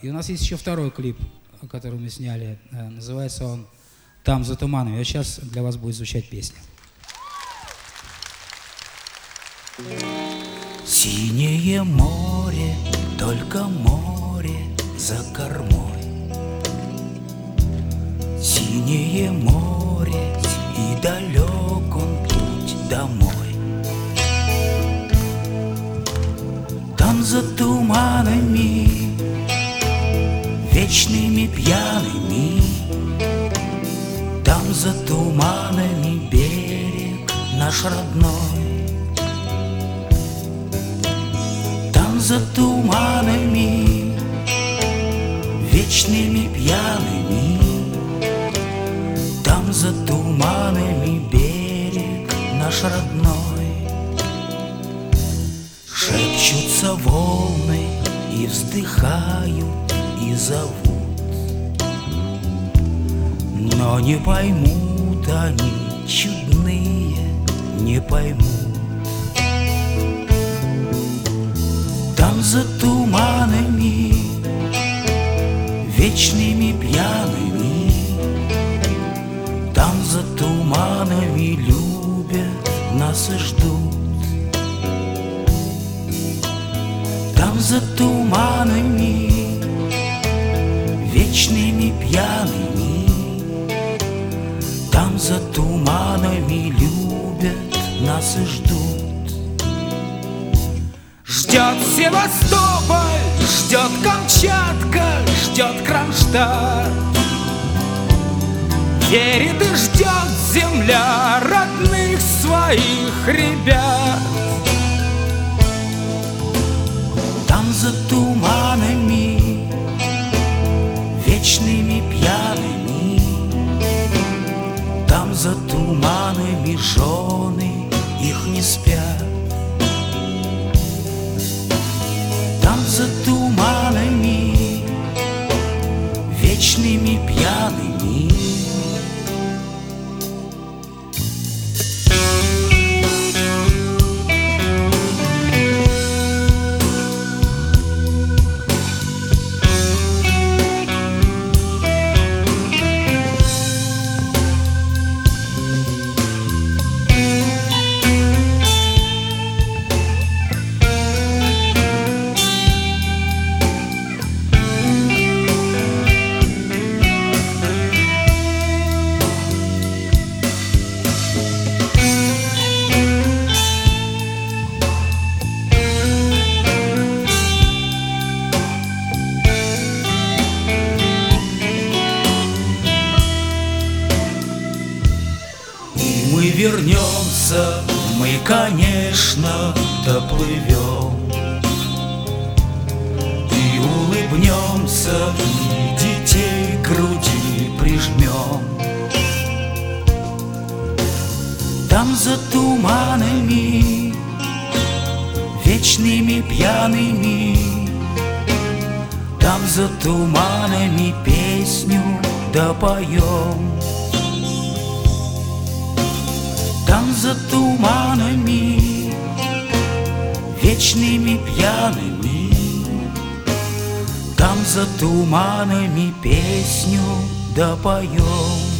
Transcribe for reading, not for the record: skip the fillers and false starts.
И у нас есть еще второй клип, который мы сняли. Называется он «Там за туманами». Вот сейчас для вас будет звучать песня. Синее море, только море за кормой. Синее море, и далек он путь домой. Там за туманами, вечными пьяными, там за туманами берег наш родной. Там за туманами, вечными пьяными, там за туманами берег наш родной. Шепчутся волны и вздыхают, и зовут, но не поймут они, чудные, не поймут. Там за туманами, вечными пьяными, там за туманами любят нас и ждут. Там за туманами, вечными пьяными, там за туманами любят нас и ждут. Ждет Севастополь, ждет Камчатка, ждет Кронштадт. Верит и ждет земля родных своих ребят. Там за туманами, вечными пьяными, там за туманами жены их не спят. Там за туманами, вечными пьяными. Мы вернемся, мы, конечно, доплывем и улыбнемся, и детей к груди прижмем. Там за туманами, вечными пьяными, там за туманами песню допоем. Там за туманами, вечными пьяными, там за туманами песню допоем.